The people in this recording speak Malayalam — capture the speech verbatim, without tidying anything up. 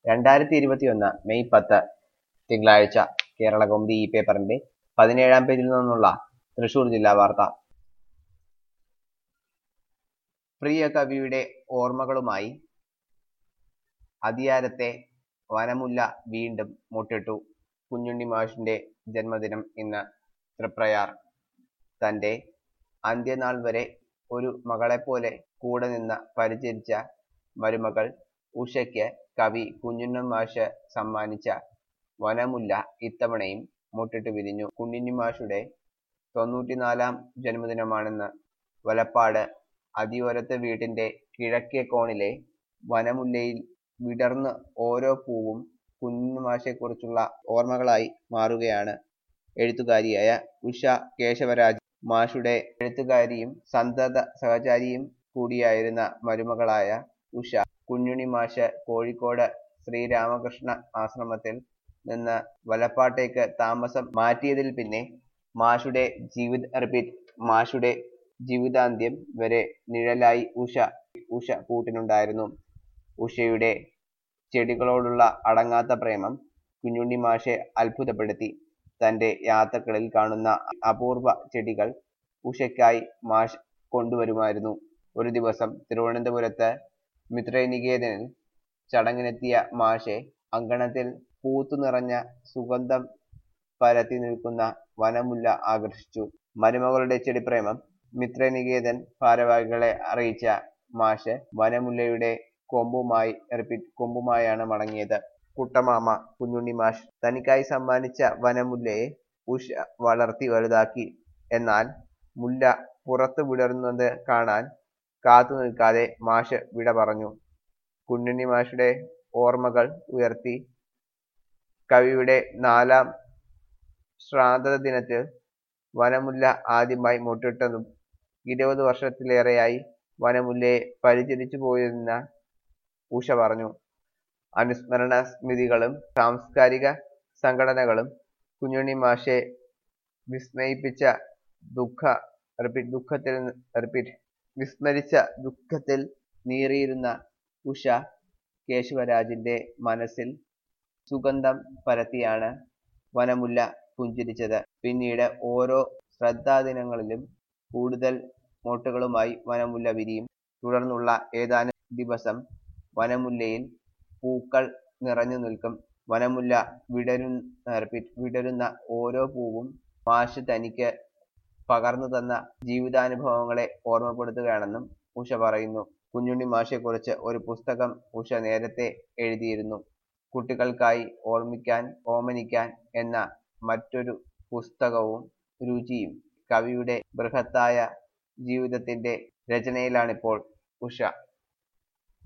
രണ്ടായിരത്തി ഇരുപത്തി ഒന്ന് മെയ് പത്ത് തിങ്കളാഴ്ച കേരളകൗമുദി ഈ പേപ്പറിന്റെ പതിനേഴാം പേജിൽ നിന്നുള്ള തൃശൂർ ജില്ലാ വാർത്ത. പ്രിയ കവിയുടെ ഓർമ്മകളുമായി അതിയാരത്തെ വനമുല്ല വീണ്ടും മുട്ടിട്ടു. കുഞ്ഞുണ്ണി മാഷിന്റെ ജന്മദിനം ഇന്ന്. തൃപ്രയാർ. തന്റെ അന്ത്യനാൾ വരെ ഒരു മകളെപ്പോലെ കൂടെ നിന്ന് പരിചരിച്ച മരുമകൾ ഉഷയ്ക്ക് കവി കുഞ്ഞുണ്ണി മാഷ് സമ്മാനിച്ച വനമുല്ല ഇത്തവണയും മുട്ടിട്ട് വിരിഞ്ഞു. കുഞ്ഞുണ്ണി മാഷുടെ തൊണ്ണൂറ്റിനാലാം ജന്മദിനമാണെന്ന് വലപ്പാട് അതിയോരത്ത് വീട്ടിന്റെ കിഴക്കേ കോണിലെ വനമുല്ലയിൽ വിടർന്ന് ഓരോ പൂവും കുഞ്ഞുണ്ണി മാഷെക്കുറിച്ചുള്ള ഓർമ്മകളായി മാറുകയാണ്. എഴുത്തുകാരിയായ ഉഷ കേശവരാജ് മാഷുടെ എഴുത്തുകാരിയും സന്തത സഹചാരിയും കൂടിയായിരുന്ന മരുമകളായ ഉഷ കുഞ്ഞുണ്ണി മാഷ് കോഴിക്കോട് ശ്രീരാമകൃഷ്ണ ആശ്രമത്തിൽ നിന്ന് വലപ്പാട്ടേക്ക് താമസം മാറ്റിയതിൽ പിന്നെ മാഷുടെ ജീവിത റിപ്പീറ്റ് മാഷുടെ ജീവിതാന്ത്യം വരെ നിഴലായി ഉഷ ഉഷ കൂട്ടിനുണ്ടായിരുന്നു. ഉഷയുടെ ചെടികളോടുള്ള അടങ്ങാത്ത പ്രേമം കുഞ്ഞുണ്ണി മാഷെ അത്ഭുതപ്പെടുത്തി. തന്റെ യാത്രകളിൽ കാണുന്ന അപൂർവ ചെടികൾ ഉഷയ്ക്കായി മാഷ് കൊണ്ടുവരുമായിരുന്നു. ഒരു ദിവസം തിരുവനന്തപുരത്ത് മിത്രനികേതനിൽ ചടങ്ങിനെത്തിയ മാഷെ അങ്കണത്തിൽ പൂത്തു നിറഞ്ഞ സുഗന്ധം പരത്തി നിൽക്കുന്ന വനമുല്ല ആകർഷിച്ചു. മരുമകളുടെ ചെടിപ്രേമം മിത്രനികേതൻ ഭാരവാഹികളെ അറിയിച്ച മാഷ് വനമുല്ലയുടെ കൊമ്പുമായി റിപ്പീറ്റ് കൊമ്പുമായാണ് മടങ്ങിയത്. കുട്ടമാമ കുഞ്ഞുണ്ണി മാഷ് തനിക്കായി സമ്മാനിച്ച വനമുല്ലയെ ഉഷ വളർത്തി വലുതാക്കി. എന്നാൽ മുല്ല പുറത്തു വിടരുന്നത് കാണാൻ കാത്തു നിൽക്കാതെ മാഷ് വിട പറഞ്ഞു. കുഞ്ഞുണ്ണി മാഷുടെ ഓർമ്മകൾ ഉയർത്തി കവിയുടെ നാലാം ശ്രാദ്ധ ദിനത്തിൽ വനമുല്ല ആദ്യമായി മുട്ടിട്ടതും ഇരുപത് വർഷത്തിലേറെയായി വനമുല്ലയെ പരിചരിച്ചു പോയിരുന്ന ഉഷ പറഞ്ഞു. അനുസ്മരണ സ്മൃതികളും സാംസ്കാരിക സംഘടനകളും കുഞ്ഞുണ്ണി മാഷെ വിസ്മയിപ്പിച്ച ദുഃഖ റിപ്പീറ്റ് ദുഃഖത്തിൽ റിപ്പീറ്റ് വിസ്മരിച്ച ദുഃഖത്തിൽ നീറിയിരുന്ന ഉഷ കേശവരാജിന്റെ മനസ്സിൽ സുഗന്ധം പരത്തിയാണ് വനമുല്ല പുഞ്ചിരിച്ചത്. പിന്നീട് ഓരോ ശ്രദ്ധാദിനങ്ങളിലും കൂടുതൽ മൊട്ടുകളുമായി വനമുല്ല വിരിയും. തുടർന്നുള്ള ഏതാനും ദിവസം വനമുല്ലയിൽ പൂക്കൾ നിറഞ്ഞു നിൽക്കും. വനമുല്ല വിടരുന്ന റിപ്പീറ്റ് വിടരുന്ന ഓരോ പൂവും മാഷ് തനിക്ക് പകർന്നു തന്ന ജീവിതാനുഭവങ്ങളെ ഓർമ്മപ്പെടുത്തുകയാണെന്നും ഉഷ പറയുന്നു. കുഞ്ഞുണ്ണി മാഷെക്കുറിച്ച് ഒരു പുസ്തകം ഉഷ നേരത്തെ എഴുതിയിരുന്നു. കുട്ടികൾക്കായി ഓർമ്മിക്കാൻ ഓമനിക്കാൻ എന്ന മറ്റൊരു പുസ്തകവും രുചിയും. കവിയുടെ ബൃഹത്തായ ജീവിതത്തിന്റെ രചനയിലാണിപ്പോൾ ഉഷ.